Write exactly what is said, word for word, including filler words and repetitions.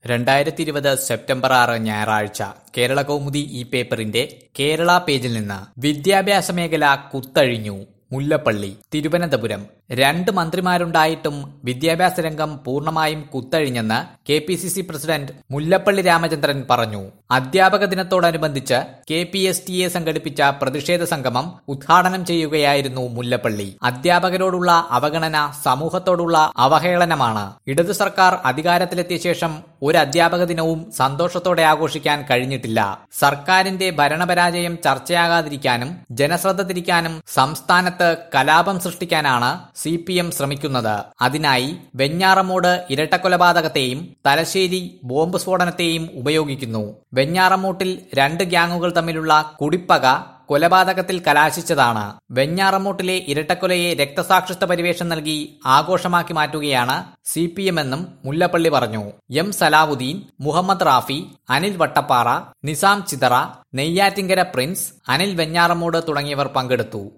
രണ്ടായിരത്തി ഇരുപത് സെപ്റ്റംബർ ആറ് ഞായറാഴ്ച കേരള കൗമുദി ഈ പേപ്പറിന്റെ കേരള പേജിൽ നിന്ന് വിദ്യാഭ്യാസ മേഖല കുത്തഴിഞ്ഞു. മുല്ലപ്പള്ളി തിരുവനന്തപുരം രണ്ട് മന്ത്രിമാരുണ്ടായിട്ടും വിദ്യാഭ്യാസ രംഗം പൂർണ്ണമായും കുത്തഴിഞ്ഞെന്ന് K P C C president Mullappally Ramachandran പറഞ്ഞു. അധ്യാപക ദിനത്തോടനുബന്ധിച്ച് K P S T A സംഘടിപ്പിച്ച പ്രതിഷേധ സംഗമം ഉദ്ഘാടനം ചെയ്യുകയായിരുന്നു മുല്ലപ്പള്ളി. അധ്യാപകരോടുള്ള അവഗണന സമൂഹത്തോടുള്ള അവഹേളനമാണ്. ഇടതു സർക്കാർ അധികാരത്തിലെത്തിയ ശേഷം ഒരു അധ്യാപക ദിനവും സന്തോഷത്തോടെ ആഘോഷിക്കാൻ കഴിഞ്ഞിട്ടില്ല. സർക്കാരിന്റെ ഭരണപരാജയം ചർച്ചയാകാതിരിക്കാനും ജനശ്രദ്ധ തിരിക്കാനും സംസ്ഥാനത്ത് കലാപം സൃഷ്ടിക്കാനാണ് സി പി എം ശ്രമിക്കുന്നത്. അതിനായി വെഞ്ഞാറമൂട് ഇരട്ടക്കൊലപാതകത്തെയും തലശ്ശേരി ബോംബ് സ്ഫോടനത്തെയും ഉപയോഗിക്കുന്നു. വെഞ്ഞാറമൂട്ടിൽ രണ്ട് ഗ്യാങ്ങുകൾ തമ്മിലുള്ള കുടിപ്പക കൊലപാതകത്തിൽ കലാശിച്ചതാണ്. വെഞ്ഞാറമൂട്ടിലെ ഇരട്ടക്കൊലയെ രക്തസാക്ഷിത്വ പരിവേഷം നൽകി ആഘോഷമാക്കി മാറ്റുകയാണ് സി പി എം എന്നും മുല്ലപ്പള്ളി പറഞ്ഞു. എം സലാവുദ്ദീൻ, മുഹമ്മദ് റാഫി, അനിൽ വട്ടപ്പാറ, നിസാം ചിതറ, നെയ്യാറ്റിങ്കര പ്രിൻസ്, അനിൽ വെഞ്ഞാറമൂട് തുടങ്ങിയവർ പങ്കെടുത്തു.